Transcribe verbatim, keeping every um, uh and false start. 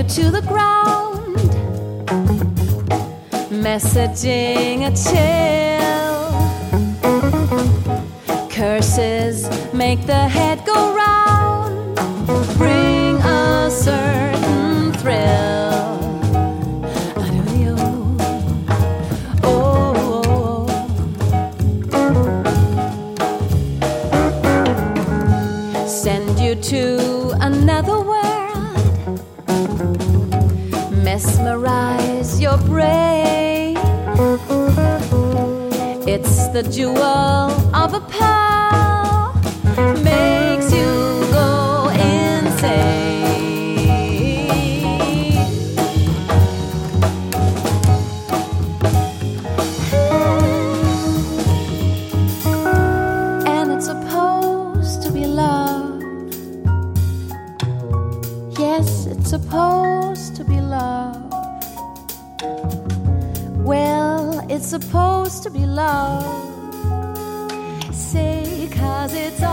you to the ground, messaging a chill. Curses make the head go round, bring a certain thrill. Send you to another world, mesmerize your brain. It's the jewel of a pearl, makes you go insane. And it's supposed to be love. Yes, it's supposed to be love. Well, it's supposed to be love. Say, 'cause it's all